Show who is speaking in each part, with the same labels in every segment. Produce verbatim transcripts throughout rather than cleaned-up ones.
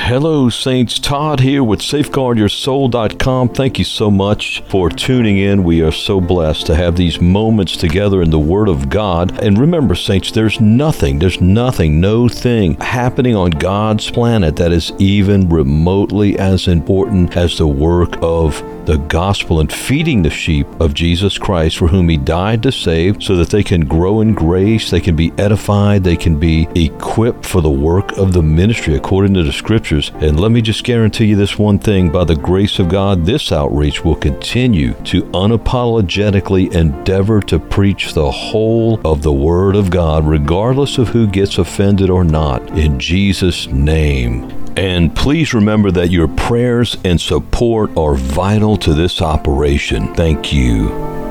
Speaker 1: Hello, Saints. Todd here with Safeguard Your Soul dot com. Thank you so much for tuning in. We are so blessed to have these moments together in the Word of God. And remember, Saints, there's nothing, there's nothing, no thing happening on God's planet that is even remotely as important as the work of the gospel and feeding the sheep of Jesus Christ, for whom He died to save, so that they can grow in grace, they can be edified, they can be equipped for the work of the ministry according to the Scriptures. And let me just guarantee you this one thing: by the grace of God, this outreach will continue to unapologetically endeavor to preach the whole of the Word of God, regardless of who gets offended or not, in Jesus' name. And please remember that your prayers and support are vital to this operation. Thank you.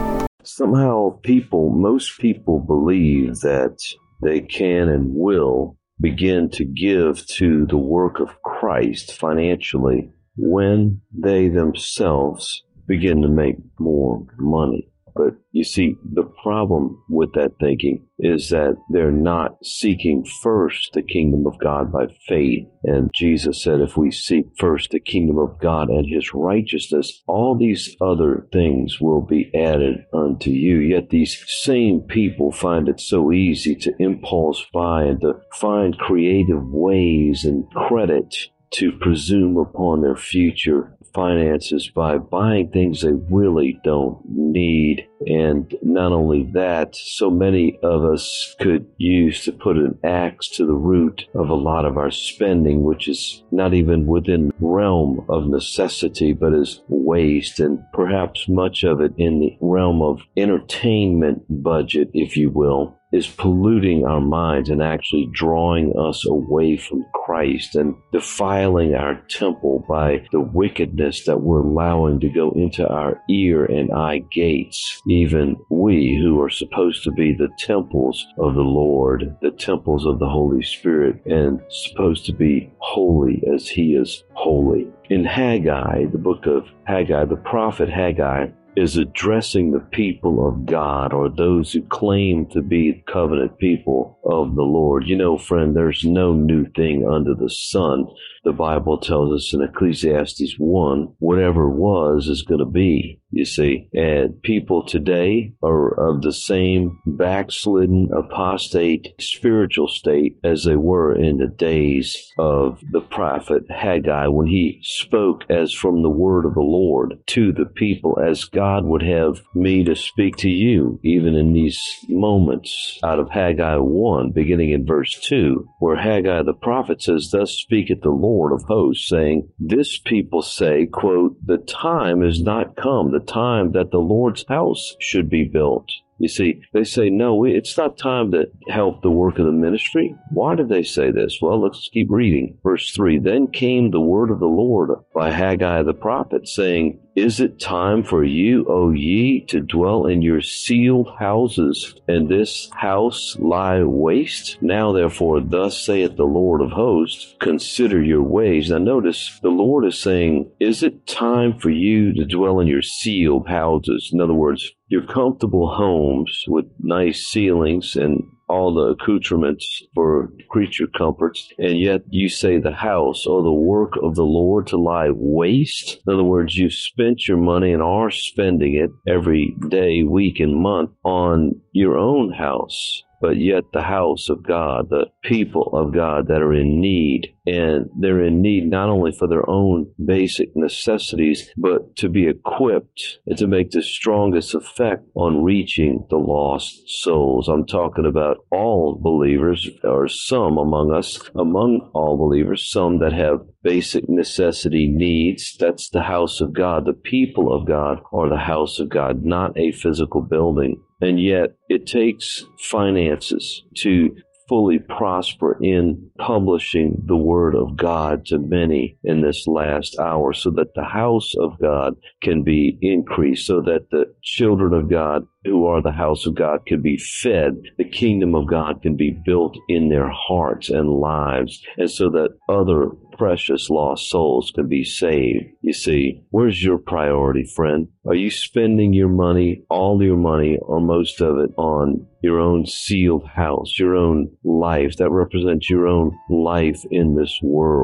Speaker 1: Somehow people, most people believe that they can and will begin to give to the work of Christ financially when they themselves begin to make more money. But you see, the problem with that thinking is that they're not seeking first the kingdom of God by faith. And Jesus said, if we seek first the kingdom of God and His righteousness, all these other things will be added unto you. Yet these same people find it so easy to impulse buy and to find creative ways and credit to presume upon their future finances by buying things they really don't need. And not only that, so many of us could use to put an axe to the root of a lot of our spending, which is not even within the realm of necessity, but is waste, and perhaps much of it in the realm of entertainment budget, if you will, is polluting our minds and actually drawing us away from Christ and defiling our temple by the wickedness that we're allowing to go into our ear and eye gates. Even we who are supposed to be the temples of the Lord, the temples of the Holy Spirit, and supposed to be holy as He is holy. In Haggai, the book of Haggai, the prophet Haggai is addressing the people of God, or those who claim to be covenant people of the Lord. You know, friend, there's no new thing under the sun. The Bible tells us in Ecclesiastes one, whatever was is going to be, you see. And people today are of the same backslidden, apostate, spiritual state as they were in the days of the prophet Haggai, when he spoke as from the word of the Lord to the people, as God would have me to speak to you, even in these moments, out of Haggai one, beginning in verse two, where Haggai the prophet says, thus speaketh the Lord of hosts, saying, this people say, quote, the time is not come, the time that the Lord's house should be built. You see, they say, no, it's not time to help the work of the ministry. Why did they say this? Well, let's keep reading. Verse three, then came the word of the Lord by Haggai the prophet, saying, is it time for you, O ye, to dwell in your sealed houses, and this house lie waste? Now therefore, thus saith the Lord of hosts, consider your ways. Now notice, the Lord is saying, is it time for you to dwell in your sealed houses? In other words, your comfortable homes with nice ceilings and all the accoutrements for creature comforts, and yet you say the house or the work of the Lord to lie waste? In other words, you've spent your money and are spending it every day, week, and month on your own house. But yet the house of God, the people of God that are in need, and they're in need not only for their own basic necessities, but to be equipped and to make the strongest effect on reaching the lost souls. I'm talking about all believers, or some among us, among all believers, some that have basic necessity needs. That's the house of God. The people of God are the house of God, not a physical building. And yet it takes finances to fully prosper in publishing the word of God to many in this last hour, so that the house of God can be increased, so that the children of God who are the house of God can be fed, the kingdom of God can be built in their hearts and lives, and so that other precious lost souls can be saved. You see, where's your priority, friend? Are you spending your money, all your money, or most of it, on your own sealed house, your own life that represents your own life in this world?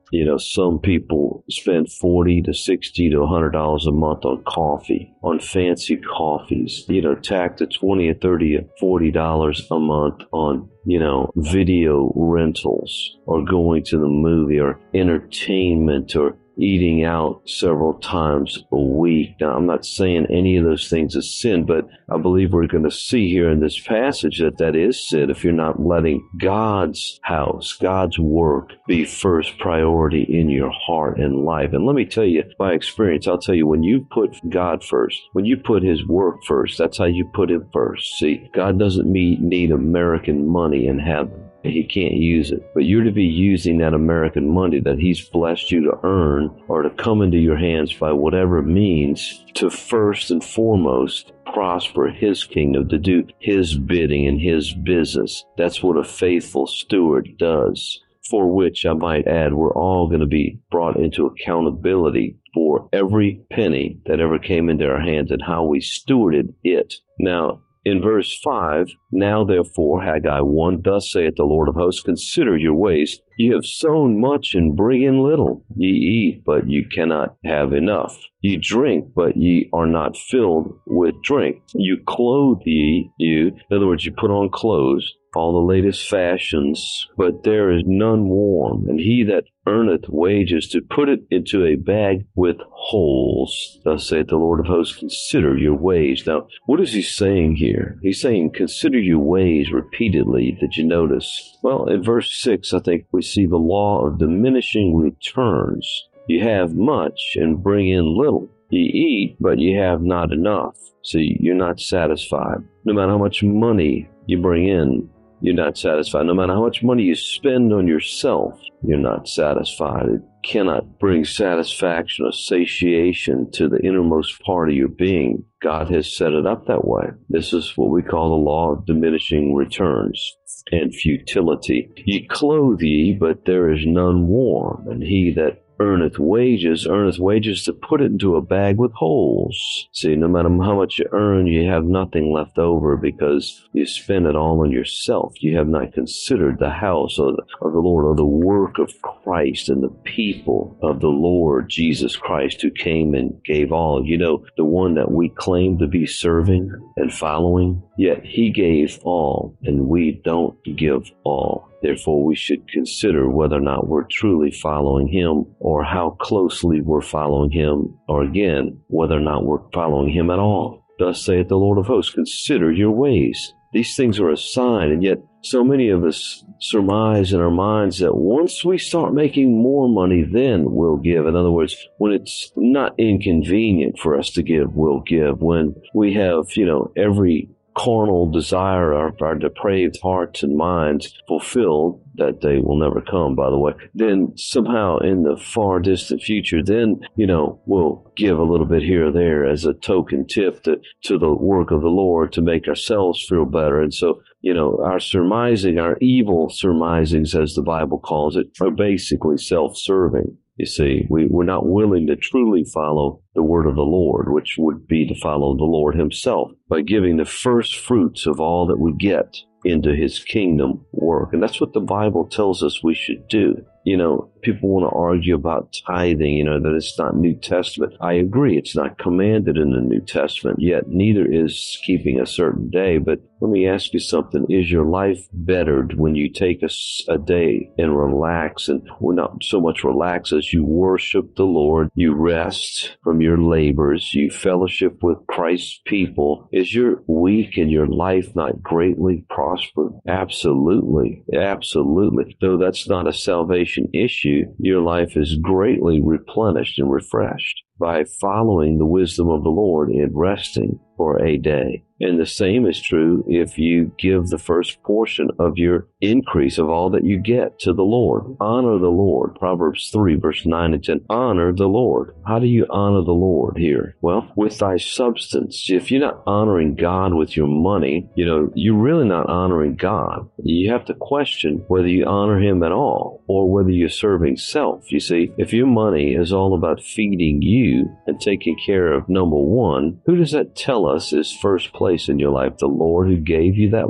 Speaker 2: You know, some people spend forty to sixty to a hundred dollars a month on coffee, on fancy coffees. You know, tack to twenty or thirty or forty dollars a month on, you know, video rentals or going to the movie or entertainment or eating out several times a week. Now, I'm not saying any of those things is sin, but I believe we're going to see here in this passage that that is sin if you're not letting God's house, God's work be first priority in your heart and life. And let me tell you, by experience, I'll tell you, when you put God first, when you put his work first, that's how you put him first. See, God doesn't need American money in heaven. He can't use it. But you're to be using that American money that he's blessed you to earn or to come into your hands by whatever means to first and foremost prosper his kingdom, to do his bidding and his business. That's what a faithful steward does, for which I might add we're all going to be brought into accountability for every penny that ever came into our hands and how we stewarded it. Now, in verse five, now therefore, Haggai one, thus saith the Lord of hosts, consider your ways. Ye have sown much and bring in little. Ye eat, but ye cannot have enough. Ye drink, but ye are not filled with drink. You clothe ye, you, in other words, you put on clothes, all the latest fashions, but there is none warm. And he that earneth wages to put it into a bag with holes. Thus saith the Lord of hosts, consider your ways. Now, what is he saying here? He's saying, consider your ways repeatedly. Did you notice? Well, in verse six, I think we see the law of diminishing returns. You have much and bring in little. You eat, but you have not enough. See, you're not satisfied. No matter how much money you bring in, you're not satisfied. No matter how much money you spend on yourself, you're not satisfied. It cannot bring satisfaction or satiation to the innermost part of your being. God has set it up that way. This is what we call the law of diminishing returns and futility. Ye clothe ye, but there is none warm, and he that earneth wages, earneth wages to put it into a bag with holes. See, no matter how much you earn, you have nothing left over because you spend it all on yourself. You have not considered the house of the, of the Lord, or the work of Christ and the people of the Lord Jesus Christ, who came and gave all. You know, the one that we claim to be serving and following, yet he gave all, and we don't give all. Therefore, we should consider whether or not we're truly following him, or how closely we're following him, or again, whether or not we're following him at all. Thus saith the Lord of hosts, consider your ways. These things are a sign, and yet so many of us surmise in our minds that once we start making more money, then we'll give. In other words, when it's not inconvenient for us to give, we'll give. When we have, you know, every carnal desire of our depraved hearts and minds fulfilled, that day will never come, by the way, then somehow in the far distant future, then, you know, we'll give a little bit here or there as a token tip to, to the work of the Lord to make ourselves feel better. And so, you know, our surmising, our evil surmisings, as the Bible calls it, are basically self-serving. You see, we, we're not willing to truly follow the word of the Lord, which would be to follow the Lord himself by giving the first fruits of all that we get into his kingdom work. And that's what the Bible tells us we should do. You know, people want to argue about tithing, you know, that it's not New Testament. I agree, it's not commanded in the New Testament, yet neither is keeping a certain day. But let me ask you something. Is your life bettered when you take a, a day and relax? And well, not so much relax as you worship the Lord, you rest from your labors, you fellowship with Christ's people. Is your week and your life not greatly prospered? Absolutely. Absolutely. Though that's not a salvation issue, your life is greatly replenished and refreshed by following the wisdom of the Lord and resting for a day. And the same is true if you give the first portion of your increase of all that you get to the Lord. Honor the Lord. Proverbs three, verse nine and ten. Honor the Lord. How do you honor the Lord here? Well, with thy substance. If you're not honoring God with your money, you know, you're really not honoring God. You have to question whether you honor him at all or whether you're serving self. You see, if your money is all about feeding you and taking care of number one, who does that tell us is first place in your life? The Lord who gave you that life?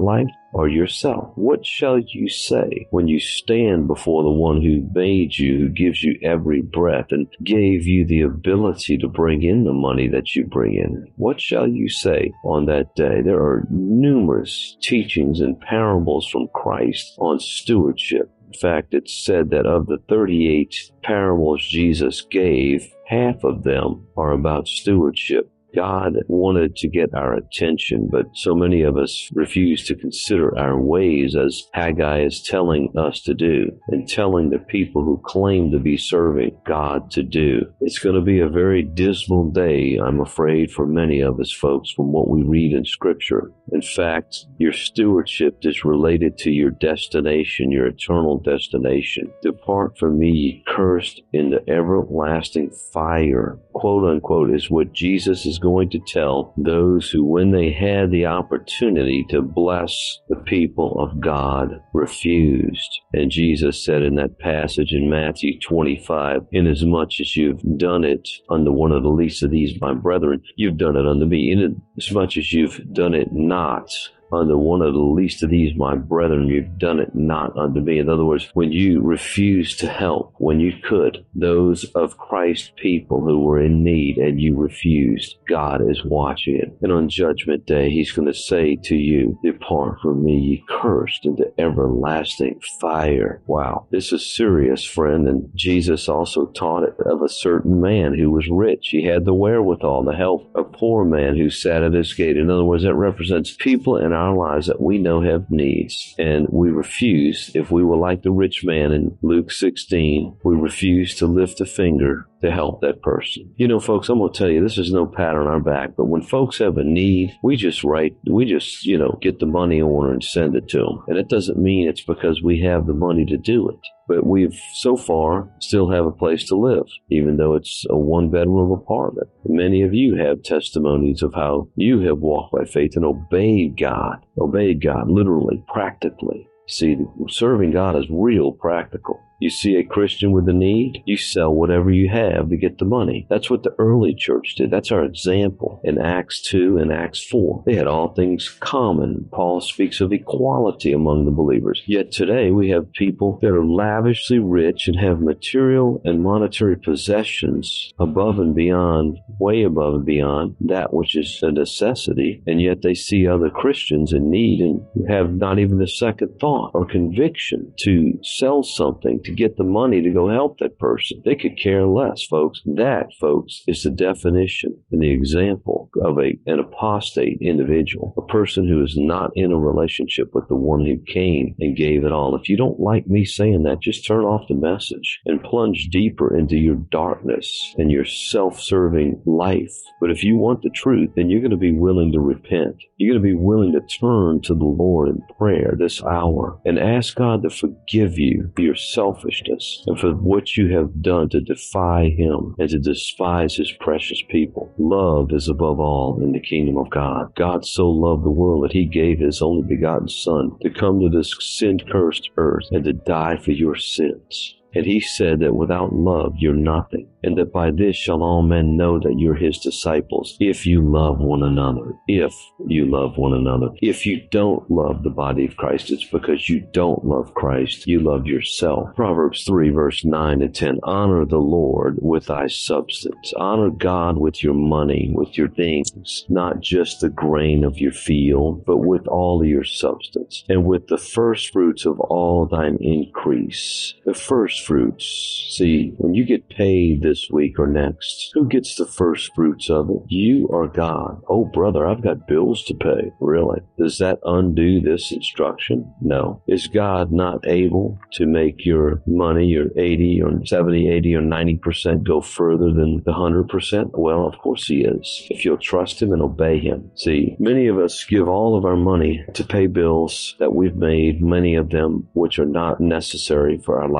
Speaker 2: or yourself? What shall you say when you stand before the one who made you, who gives you every breath and gave you the ability to bring in the money that you bring in? What shall you say on that day? There are numerous teachings and parables from Christ on stewardship. In fact, it's said that of the thirty-eight parables Jesus gave, half of them are about stewardship. God wanted to get our attention, but so many of us refuse to consider our ways, as Haggai is telling us to do and telling the people who claim to be serving God to do. It's going to be a very dismal day, I'm afraid, for many of us folks from what we read in Scripture. In fact, your stewardship is related to your destination, your eternal destination. Depart from me, ye cursed, into everlasting fire, quote unquote, is what Jesus is going to tell those who, when they had the opportunity to bless the people of God, refused. And Jesus said in that passage in Matthew twenty-five, inasmuch as you've done it unto one of the least of these my brethren, you've done it unto me. Inasmuch as you've done it not unto one of the least of these my brethren, you've done it not unto me. In other words, when you refused to help, when you could, those of Christ's people who were in need, and you refused, God is watching it. And on Judgment Day, He's going to say to you, depart from me, ye cursed, into everlasting fire. Wow, this is serious, friend. And Jesus also taught it of a certain man who was rich. He had the wherewithal to help a poor man who sat at his gate. In other words, that represents people in our our lives that we know have needs, and we refuse. If we were like the rich man in Luke sixteen, we refuse to lift a finger to help that person. You know, folks, I'm going to tell you, this is no pat on our back, but when folks have a need, we just write, we just, you know, get the money order and send it to them. And it doesn't mean it's because we have the money to do it. But we've, so far, still have a place to live, even though it's a one-bedroom apartment. Many of you have testimonies of how you have walked by faith and obeyed God, obeyed God, literally, practically. See, serving God is real practical. You see a Christian with a need, you sell whatever you have to get the money. That's what the early church did. That's our example in Acts two and Acts four. They had all things common. Paul speaks of equality among the believers. Yet today we have people that are lavishly rich and have material and monetary possessions above and beyond, way above and beyond that which is a necessity. And yet they see other Christians in need and have not even a second thought or conviction to sell something, to get the money to go help that person. They could care less, folks. That, folks, is the definition and the example of a, an apostate individual, a person who is not in a relationship with the one who came and gave it all. If you don't like me saying that, just turn off the message and plunge deeper into your darkness and your self-serving life. But if you want the truth, then you're going to be willing to repent. You're going to be willing to turn to the Lord in prayer this hour and ask God to forgive you for your selfishness and for what you have done to defy Him and to despise His precious people. Love is above all in the kingdom of God. God so loved the world that He gave His only begotten Son to come to this sin-cursed earth and to die for your sins. And He said that without love, you're nothing. And that by this shall all men know that you're His disciples, if you love one another. If you love one another. If you don't love the body of Christ, it's because you don't love Christ. You love yourself. Proverbs three, verse nine and ten. Honor the Lord with thy substance. Honor God with your money, with your things. Not just the grain of your field, but with all of your substance. And with the first fruits of all thine increase. The first fruits. See, when you get paid this week or next, who gets the first fruits of it? You or God? Oh, brother, I've got bills to pay. Really? Does that undo this instruction? No. Is God not able to make your money, your eighty or seventy, eighty or ninety percent go further than the one hundred percent? Well, of course He is, if you'll trust Him and obey Him. See, many of us give all of our money to pay bills that we've made, many of them which are not necessary for our lives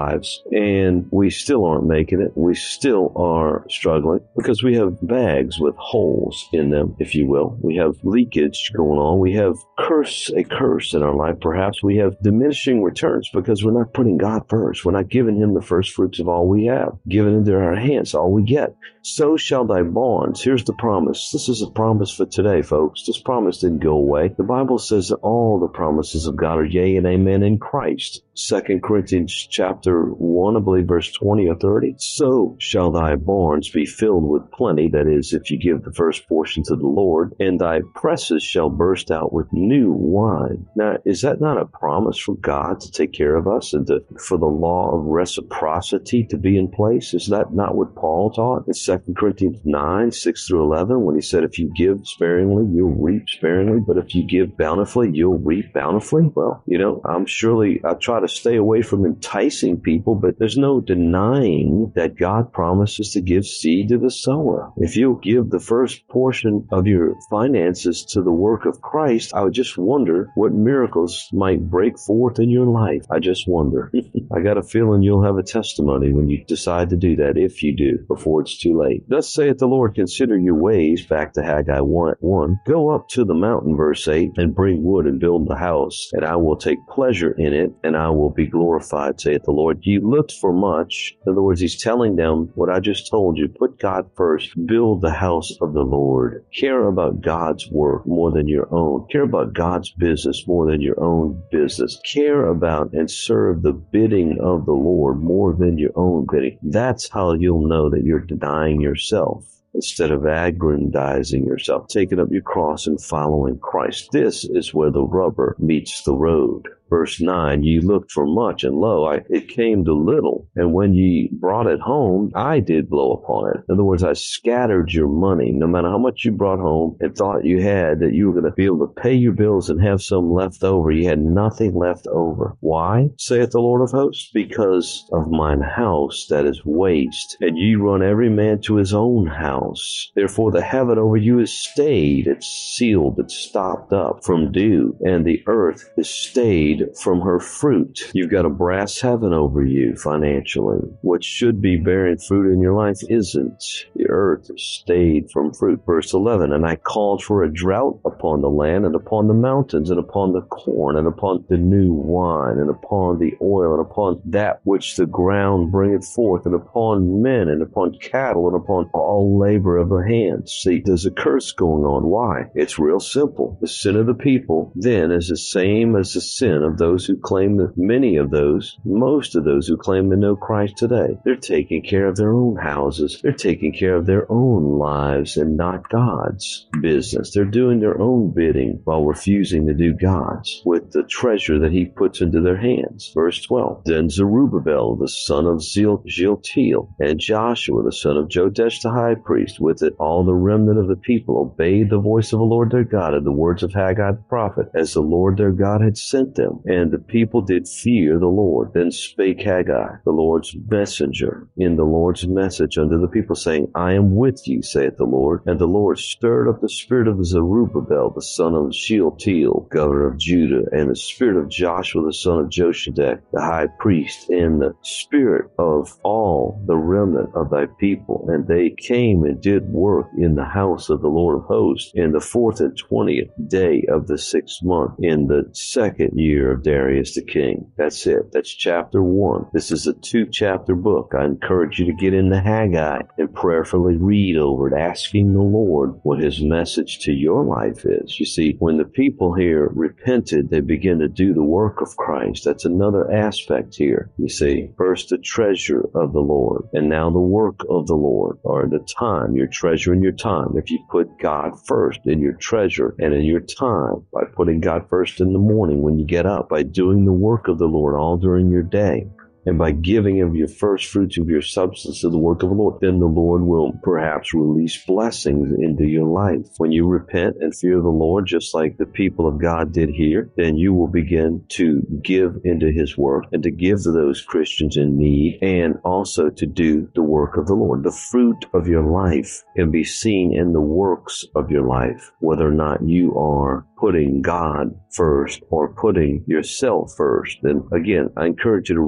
Speaker 2: and we still aren't making it. We still are struggling because we have bags with holes in them, if you will. We have leakage going on. We have curse, a curse in our life. Perhaps we have diminishing returns because we're not putting God first. We're not giving him the first fruits of all we have, giving into our hands all we get. So shall thy bonds. Here's the promise. This is a promise for today, folks. This promise didn't go away. The Bible says that all the promises of God are yea and amen in Christ. Second Corinthians chapter one, I believe verse twenty or thirty. So shall thy barns be filled with plenty, that is, if you give the first portion to the Lord, and thy presses shall burst out with new wine. Now, is that not a promise from God to take care of us and to, for the law of reciprocity to be in place? Is that not what Paul taught in Second Corinthians nine, six through eleven, when he said, if you give sparingly, you'll reap sparingly, but if you give bountifully, you'll reap bountifully? Well, you know, I'm surely, I try to stay away from enticing people, but there's no denying that God promises to give seed to the sower. If you give the first portion of your finances to the work of Christ, I would just wonder what miracles might break forth in your life. I just wonder. I got a feeling you'll have a testimony when you decide to do that, if you do, before it's too late. Thus saith the Lord, consider your ways, back to Haggai one, one. Go up to the mountain, verse eight, and bring wood and build the house, and I will take pleasure in it, and I will be glorified, saith the Lord. You looked for much. In other words, he's telling them what I just told you. Put God first. Build the house of the Lord. Care about God's work more than your own. Care about God's business more than your own business. Care about and serve the bidding of the Lord more than your own bidding. That's how you'll know that you're denying yourself instead of aggrandizing yourself, taking up your cross and following Christ. This is where the rubber meets the road. Verse nine, ye looked for much, and lo, I, it came to little. And when ye brought it home, I did blow upon it. In other words, I scattered your money. No matter how much you brought home and thought you had, that you were going to be able to pay your bills and have some left over, you had nothing left over. Why, saith the Lord of hosts? Because of mine house that is waste, and ye run every man to his own house. Therefore the heaven over you is stayed, it's sealed, it's stopped up from dew, and the earth is stayed from her fruit. You've got a brass heaven over you financially. What should be bearing fruit in your life isn't. The earth is stayed from fruit. Verse eleven, and I called for a drought upon the land, and upon the mountains, and upon the corn, and upon the new wine, and upon the oil, and upon that which the ground bringeth forth, and upon men, and upon cattle, and upon all labor of the hands. See, there's a curse going on. Why? It's real simple. The sin of the people then is the same as the sin of those who claim that many of those, most of those who claim to know Christ today. They're taking care of their own houses. They're taking care of their own lives and not God's business. They're doing their own bidding while refusing to do God's with the treasure that he puts into their hands. Verse twelve, then Zerubbabel, the son of Shealtiel, and Joshua, the son of Jodesh, the high priest, with it all the remnant of the people obeyed the voice of the Lord their God and the words of Haggai the prophet, as the Lord their God had sent them. And the people did fear the Lord. Then spake Haggai, the Lord's messenger, in the Lord's message unto the people, saying, I am with you, saith the Lord. And the Lord stirred up the spirit of Zerubbabel, the son of Shealtiel, governor of Judah, and the spirit of Joshua, the son of Joshadek, the high priest, and the spirit of all the remnant of thy people. And they came and did work in the house of the Lord of hosts in the fourth and twentieth day of the sixth month, in the second year of Darius the king. That's it. That's chapter one. This is a two-chapter book. I encourage you to get into Haggai and prayerfully read over it, asking the Lord what his message to your life is. You see, when the people here repented, they began to do the work of Christ. That's another aspect here. You see, first the treasure of the Lord, and now the work of the Lord, or the time, your treasure and your time. If you put God first in your treasure and in your time, by putting God first in the morning when you get up, by doing the work of the Lord all during your day, and by giving of your first fruits of your substance to the work of the Lord, then the Lord will perhaps release blessings into your life. When you repent and fear the Lord, just like the people of God did here, then you will begin to give into his work and to give to those Christians in need, and also to do the work of the Lord. The fruit of your life can be seen in the works of your life, whether or not you are putting God first or putting yourself first. And again, I encourage you to read the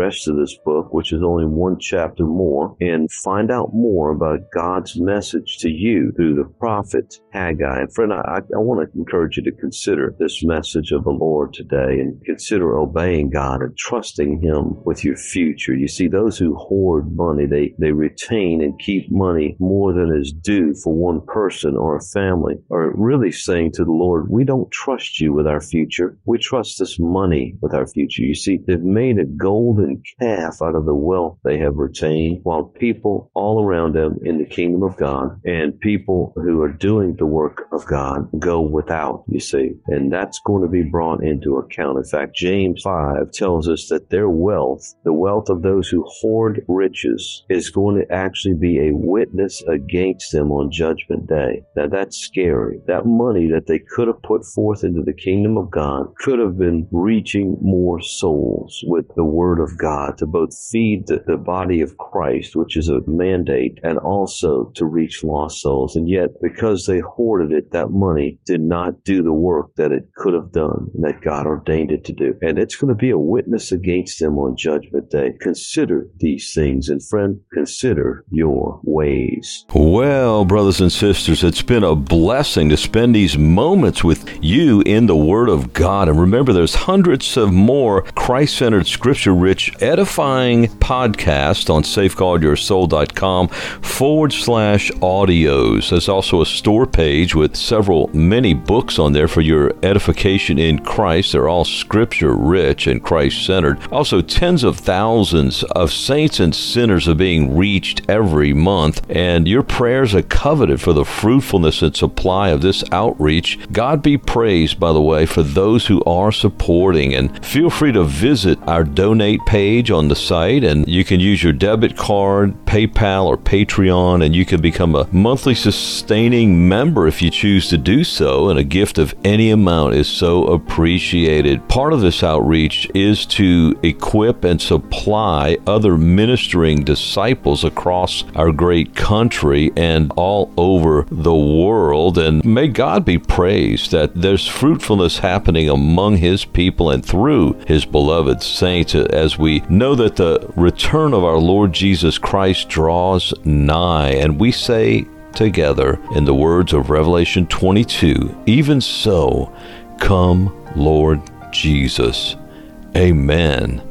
Speaker 2: rest of this book, which is only one chapter more, and find out more about God's message to you through the prophet Haggai. And friend, I, I want to encourage you to consider this message of the Lord today and consider obeying God and trusting Him with your future. You see, those who hoard money, they, they retain and keep money more than is due for one person or a family, are really saying to the Lord, we don't trust you with our future. We trust this money with our future. You see, they've made a golden calf out of the wealth they have retained, while people all around them in the kingdom of God and people who are doing the work of God go without, you see. And that's going to be brought into account. In fact, James five tells us that their wealth, the wealth of those who hoard riches, is going to actually be a witness against them on Judgment Day. Now that's scary. That money that they could have put forth into the kingdom of God could have been reaching more souls with the word of God to both feed the, the body of Christ, which is a mandate, and also to reach lost souls. And yet, because they hoarded it, that money did not do the work that it could have done and that God ordained it to do. And it's going to be a witness against them on Judgment Day. Consider these things, and friend, consider your ways.
Speaker 1: Well, brothers and sisters, it's been a blessing to spend these moments with you in the Word of God. And remember, there's hundreds of more Christ-centered, scripture-rich, edifying podcasts on safeguardyoursoul.com forward slash audios. There's also a store page with several, many books on there for your edification in Christ. They're all scripture-rich and Christ-centered. Also, tens of thousands of saints and sinners are being reached every month, and your prayers are coveted for the fruitfulness and supply of this outreach. God be praised, by the way, for those who are supporting. And feel free to visit our donate page on the site, and you can use your debit card, PayPal, or Patreon, and you can become a monthly sustaining member if you choose to do so, and a gift of any amount is so appreciated. Part of this outreach is to equip and supply other ministering disciples across our great country and all over the world. And may God be praised that there's fruitfulness happening among His people and through His beloved saints, as we know that the return of our Lord Jesus Christ draws nigh. And we say together, in the words of Revelation twenty-two, even so, come, Lord Jesus. Amen